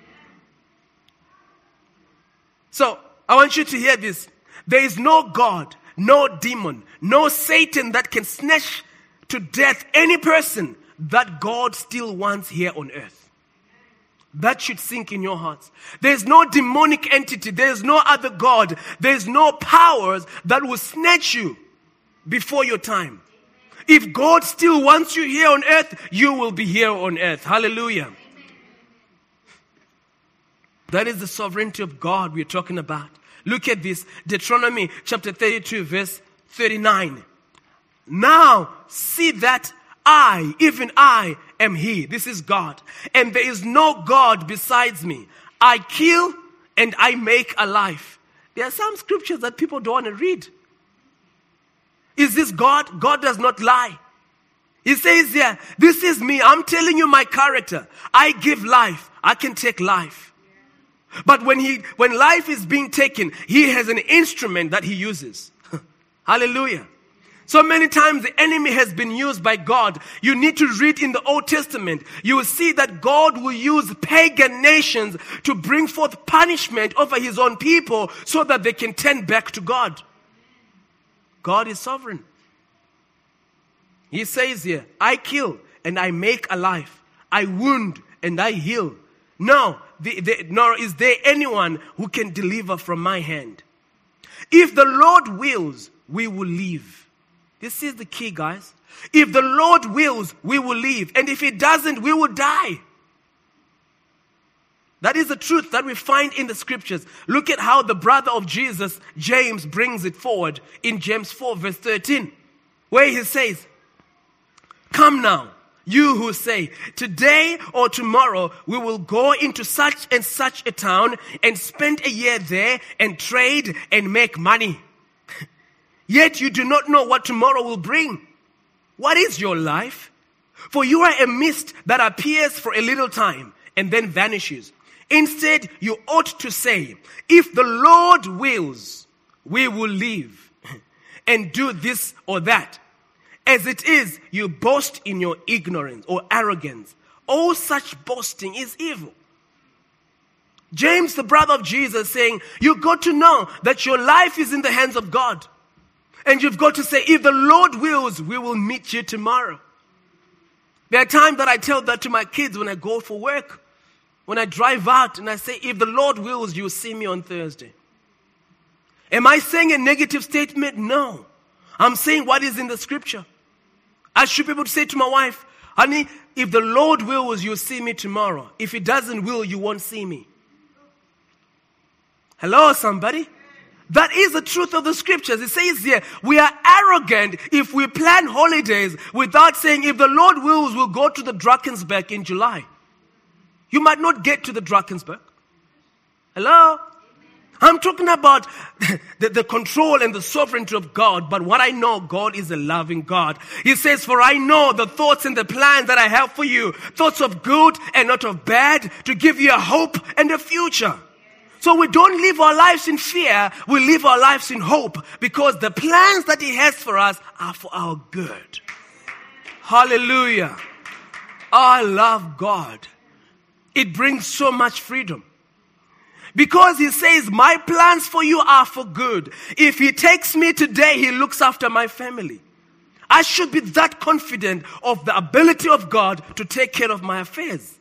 A: So, I want you to hear this. There is no God, no demon, no Satan that can snatch to death any person that God still wants here on earth. That should sink in your hearts. There is no demonic entity. There is no other God. There is no powers that will snatch you before your time. If God still wants you here on earth, you will be here on earth. Hallelujah. That is the sovereignty of God we're talking about. Look at this. Deuteronomy chapter 32 verse 39. Now see that I, even I, am He. This is God. And there is no God besides me. I kill and I make alive. There are some scriptures that people don't want to read. Is this God? God does not lie. He says here, this is me. I'm telling you my character. I give life. I can take life. But when life is being taken, He has an instrument that He uses. Hallelujah. So many times the enemy has been used by God. You need to read in the Old Testament. You will see that God will use pagan nations to bring forth punishment over His own people so that they can turn back to God. God is sovereign. He says here, I kill and I make alive. I wound and I heal. No, nor is there anyone who can deliver from my hand. If the Lord wills, we will live. This is the key, guys. If the Lord wills, we will live. And if He doesn't, we will die. That is the truth that we find in the scriptures. Look at how the brother of Jesus, James, brings it forward in James 4 verse 13. Where he says, come now, you who say, today or tomorrow we will go into such and such a town and spend a year there and trade and make money. Yet you do not know what tomorrow will bring. What is your life? For you are a mist that appears for a little time and then vanishes. Instead, you ought to say, if the Lord wills, we will live and do this or that. As it is, you boast in your ignorance or arrogance. All such boasting is evil. James, the brother of Jesus, saying, you've got to know that your life is in the hands of God. And you've got to say, if the Lord wills, we will meet you tomorrow. There are times that I tell that to my kids when I go for work, when I drive out, and I say, if the Lord wills, you'll see me on Thursday. Am I saying a negative statement? No. I'm saying what is in the scripture. I should be able to say to my wife, honey, if the Lord wills, you'll see me tomorrow. If He doesn't will, you won't see me. Hello, somebody? That is the truth of the scriptures. It says here, we are arrogant if we plan holidays without saying, if the Lord wills, we'll go to the Drakensberg in July. You might not get to the Drakensberg. Hello? I'm talking about the control and the sovereignty of God. But what I know, God is a loving God. He says, for I know the thoughts and the plans that I have for you, thoughts of good and not of bad, to give you a hope and a future. So we don't live our lives in fear, we live our lives in hope, because the plans that He has for us are for our good. Hallelujah. I love God. It brings so much freedom. Because He says, my plans for you are for good. If He takes me today, He looks after my family. I should be that confident of the ability of God to take care of my affairs.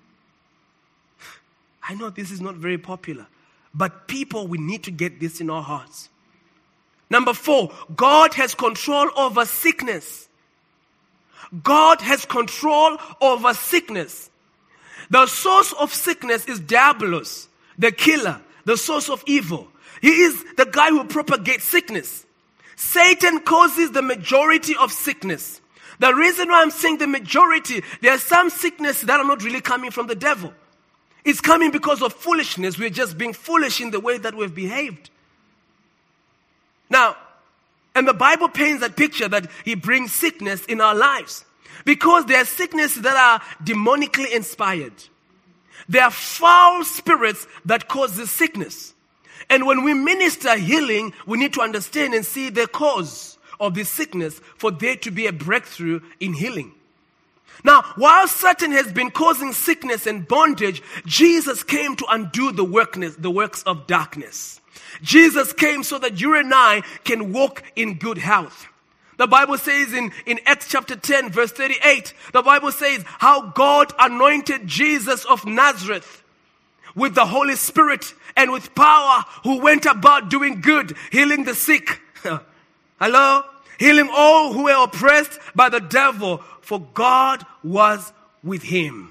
A: I know this is not very popular, but people, we need to get this in our hearts. Number 4, God has control over sickness. God has control over sickness. The source of sickness is Diabolos, the killer, the source of evil. He is the guy who propagates sickness. Satan causes the majority of sickness. The reason why I'm saying the majority, there are some sickness that are not really coming from the devil. It's coming because of foolishness. We're just being foolish in the way that we've behaved. Now, and the Bible paints that picture that He brings sickness in our lives. Because there are sicknesses that are demonically inspired. There are foul spirits that cause this sickness. And when we minister healing, we need to understand and see the cause of this sickness for there to be a breakthrough in healing. Now, while Satan has been causing sickness and bondage, Jesus came to undo the works of darkness. Jesus came so that you and I can walk in good health. The Bible says in Acts chapter 10, verse 38, the Bible says how God anointed Jesus of Nazareth with the Holy Spirit and with power, who went about doing good, healing the sick. Hello? Healing all who were oppressed by the devil, for God was with Him.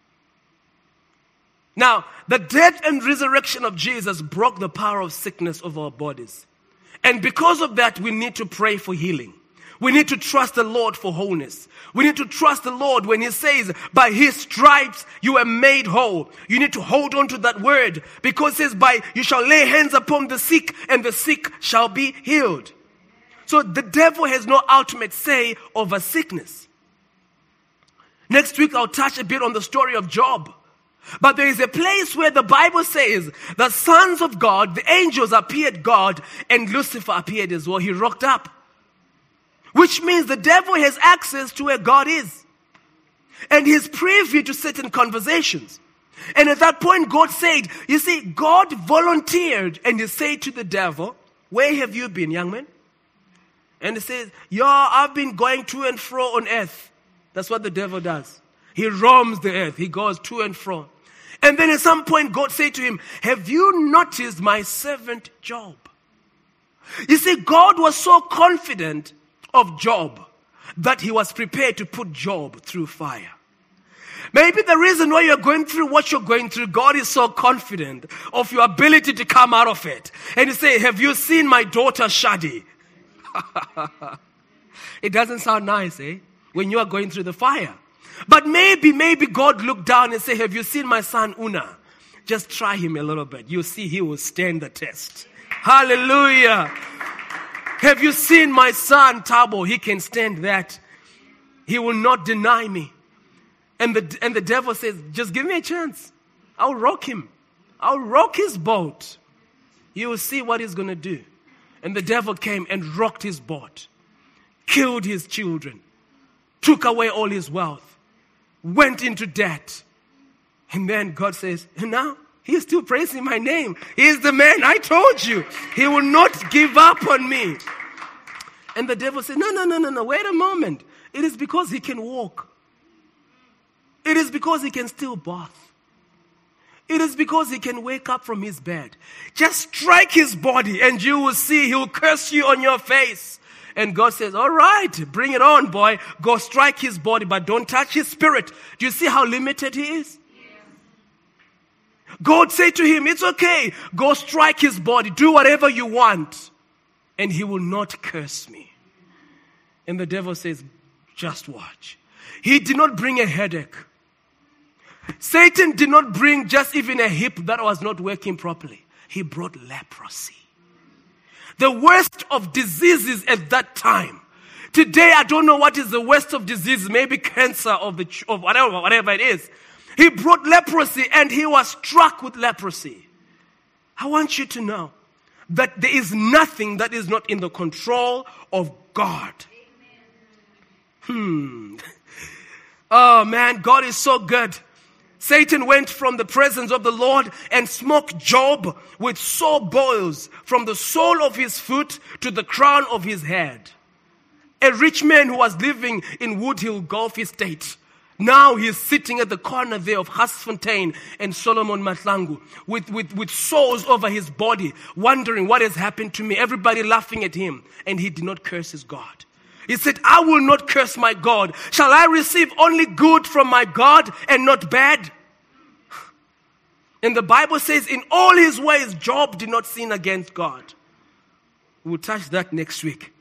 A: Now, the death and resurrection of Jesus broke the power of sickness over our bodies. And because of that, we need to pray for healing. We need to trust the Lord for wholeness. We need to trust the Lord when He says, by His stripes you are made whole. You need to hold on to that word, because it says, you shall lay hands upon the sick and the sick shall be healed. So the devil has no ultimate say over sickness. Next week I'll touch a bit on the story of Job. But there is a place where the Bible says the sons of God, the angels appeared God, and Lucifer appeared as well. He rocked up. Which means the devil has access to where God is. And he's privy to certain conversations. And at that point God said, you see, God volunteered, and He said to the devil, where have you been, young man? And he says, I've been going to and fro on earth. That's what the devil does. He roams the earth. He goes to and fro. And then at some point God said to him, have you noticed my servant Job? You see, God was so confident of Job that He was prepared to put Job through fire. Maybe the reason why you're going through what you're going through, God is so confident of your ability to come out of it. And He says, have you seen my daughter Shadi? It doesn't sound nice, when you are going through the fire. But maybe God looked down and said, have you seen my son Una? Just try him a little bit. You'll see he will stand the test. Hallelujah. Have you seen my son Tabo? He can stand that. He will not deny me. And the devil says, just give me a chance. I'll rock him. I'll rock his boat. You will see what he's going to do. And the devil came and rocked his boat, killed his children, took away all his wealth, went into debt. And then God says, and now he's still praising my name. He's the man I told you. He will not give up on me. And the devil said, no, wait a moment. It is because he can walk. It is because he can still bath. It is because he can wake up from his bed. Just strike his body and you will see he will curse you on your face. And God says, all right, bring it on, boy. Go strike his body, but don't touch his spirit. Do you see how limited he is? God said to him, it's okay. Go strike his body. Do whatever you want. And he will not curse me. And the devil says, just watch. He did not bring a headache. Satan did not bring just even a hip that was not working properly. He brought leprosy. The worst of diseases at that time. Today, I don't know what is the worst of diseases. Maybe cancer of whatever it is. He brought leprosy and he was struck with leprosy. I want you to know that there is nothing that is not in the control of God. Oh man, God is so good. Satan went from the presence of the Lord and smote Job with sore boils from the sole of his foot to the crown of his head. A rich man who was living in Woodhill Golf Estate. Now he is sitting at the corner there of Hasfontein and Solomon Mahlangu with sores over his body, wondering what has happened to me. Everybody laughing at him. And he did not curse his God. He said, I will not curse my God. Shall I receive only good from my God and not bad? And the Bible says, in all his ways, Job did not sin against God. We'll touch that next week.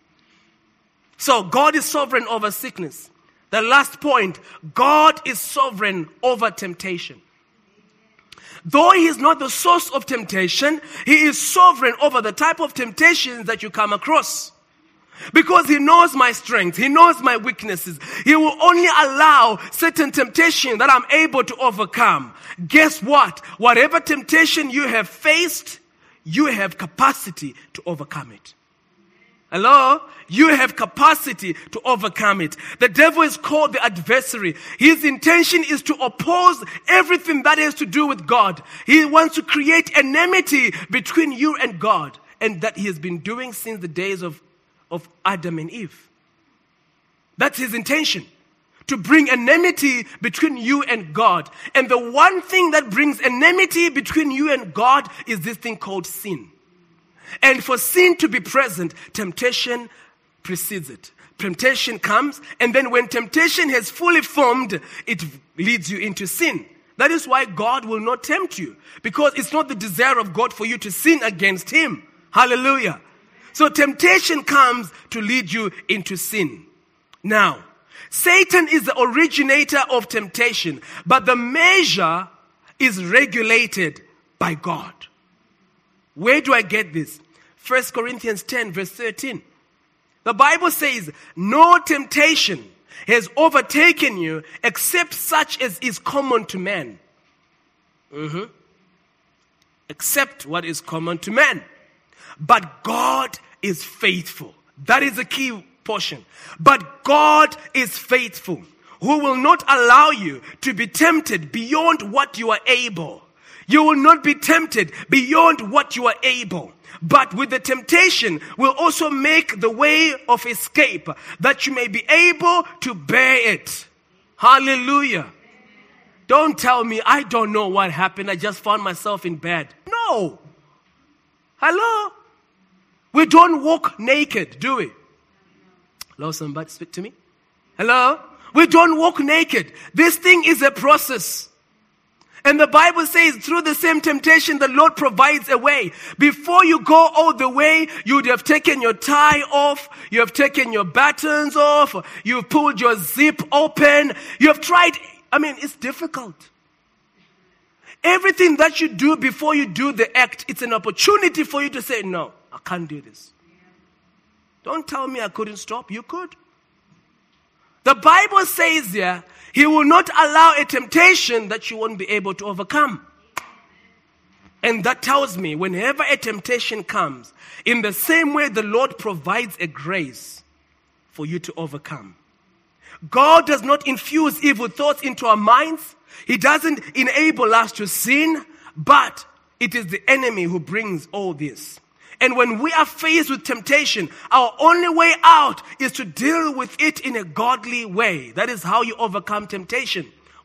A: So God is sovereign over sickness. The last point, God is sovereign over temptation. Though he is not the source of temptation, he is sovereign over the type of temptations that you come across. Because he knows my strength. He knows my weaknesses. He will only allow certain temptation that I'm able to overcome. Guess what? Whatever temptation you have faced, you have capacity to overcome it. Hello? You have capacity to overcome it. The devil is called the adversary. His intention is to oppose everything that has to do with God. He wants to create enmity between you and God. And that he has been doing since the days of Adam and Eve. That's his intention. To bring enmity between you and God. And the one thing that brings enmity between you and God is this thing called sin. And for sin to be present, temptation precedes it. Temptation comes, and then when temptation has fully formed, it leads you into sin. That is why God will not tempt you. Because it's not the desire of God for you to sin against him. Hallelujah. So temptation comes to lead you into sin. Now, Satan is the originator of temptation, but the measure is regulated by God. Where do I get this? 1 Corinthians 10 verse 13. The Bible says, no temptation has overtaken you except such as is common to man. Except what is common to man. But God is faithful. That is the key portion. But God is faithful, who will not allow you to be tempted beyond what you are able. You will not be tempted beyond what you are able. But with the temptation will also make the way of escape, that you may be able to bear it. Hallelujah. Don't tell me, I don't know what happened. I just found myself in bed. No. Hello? We don't walk naked, do we? Hello, somebody speak to me. Hello? We don't walk naked. This thing is a process. And the Bible says through the same temptation, the Lord provides a way. Before you go all the way, you would have taken your tie off. You have taken your buttons off. You've pulled your zip open. You have tried. It's difficult. Everything that you do before you do the act, it's an opportunity for you to say, no, I can't do this. Don't tell me I couldn't stop. You could. The Bible says here, he will not allow a temptation that you won't be able to overcome. And that tells me whenever a temptation comes, in the same way the Lord provides a grace for you to overcome. God does not infuse evil thoughts into our minds. He doesn't enable us to sin, but it is the enemy who brings all this. And when we are faced with temptation, our only way out is to deal with it in a godly way. That is how you overcome temptation.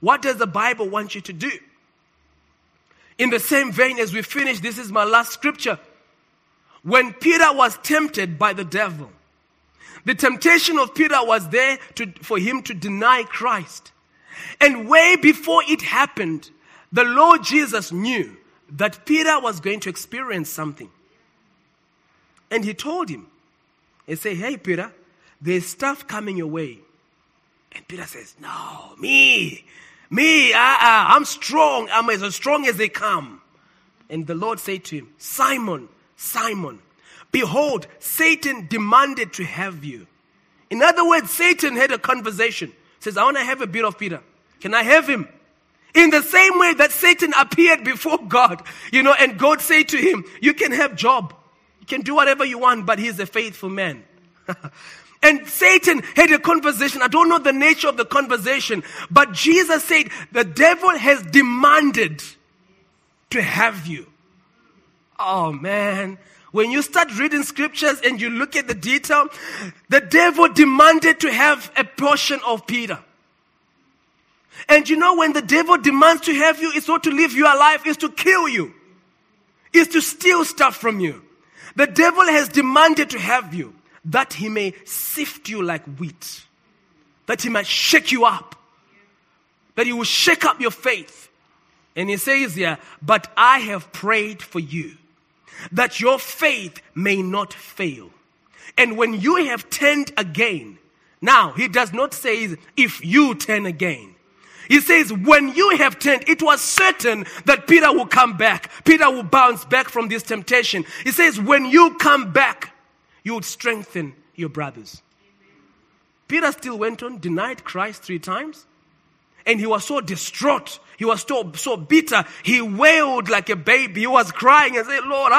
A: what does the Bible want you to do? In the same vein as we finish, this is my last scripture. When Peter was tempted by the devil, the temptation of Peter was there for him to deny Christ. And way before it happened, the Lord Jesus knew that Peter was going to experience something. And he told him, he said, hey Peter, there's stuff coming your way. And Peter says, no, I'm strong. I'm as strong as they come. And the Lord said to him, Simon, Simon, behold, Satan demanded to have you. In other words, Satan had a conversation. Says, I want to have a bit of Peter. Can I have him? In the same way that Satan appeared before God, and God said to him, you can have Job. You can do whatever you want, but he's a faithful man. And Satan had a conversation. I don't know the nature of the conversation, but Jesus said, the devil has demanded to have you. Oh man. When you start reading scriptures and you look at the detail, the devil demanded to have a portion of Peter. And when the devil demands to have you, it's not to live your life, it's to kill you. It's to steal stuff from you. The devil has demanded to have you, that he may sift you like wheat, that he might shake you up, that he will shake up your faith. And he says here, but I have prayed for you, that your faith may not fail. And when you have turned again, now he does not say if you turn again. He says when you have turned, it was certain that Peter will come back. Peter will bounce back from this temptation. He says when you come back, you would strengthen your brothers. Peter still went on, denied Christ 3 times. And he was so distraught. He was so bitter. He wailed like a baby. He was crying and said, Lord,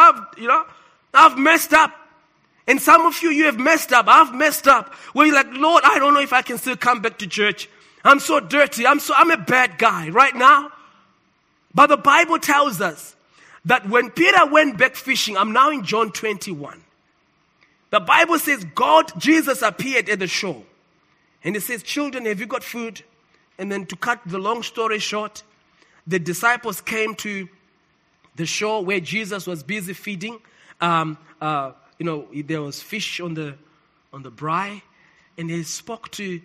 A: I've messed up. And some of you have messed up. I've messed up. Where you're like, Lord, I don't know if I can still come back to church. I'm so dirty. I'm a bad guy right now. But the Bible tells us that when Peter went back fishing, I'm now in John 21. The Bible says Jesus appeared at the shore. And it says, children, have you got food? And then to cut the long story short, the disciples came to the shore where Jesus was busy feeding. There was fish on the braai. And he spoke to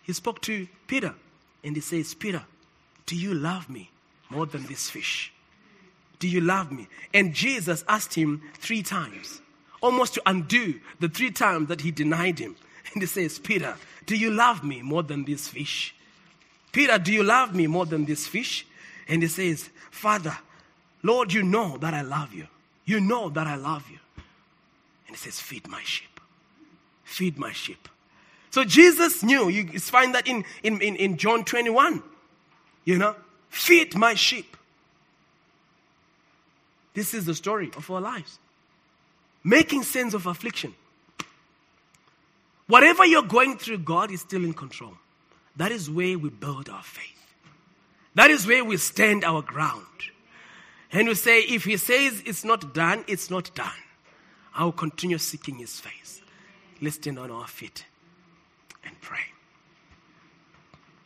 A: Peter. And he says, Peter, do you love me more than this fish? Do you love me? And Jesus asked him 3 times, almost to undo the 3 times that he denied him. And he says, Peter, do you love me more than this fish? Peter, do you love me more than this fish? And he says, Father, Lord, you know that I love you. You know that I love you. And he says, feed my sheep. Feed my sheep. So Jesus knew. You find that in John 21. Feed my sheep. This is the story of our lives. Making sense of affliction. Whatever you're going through, God is still in control. That is where we build our faith. That is where we stand our ground. And we say, if he says it's not done, it's not done. I will continue seeking his face. Let's stand on our feet and pray.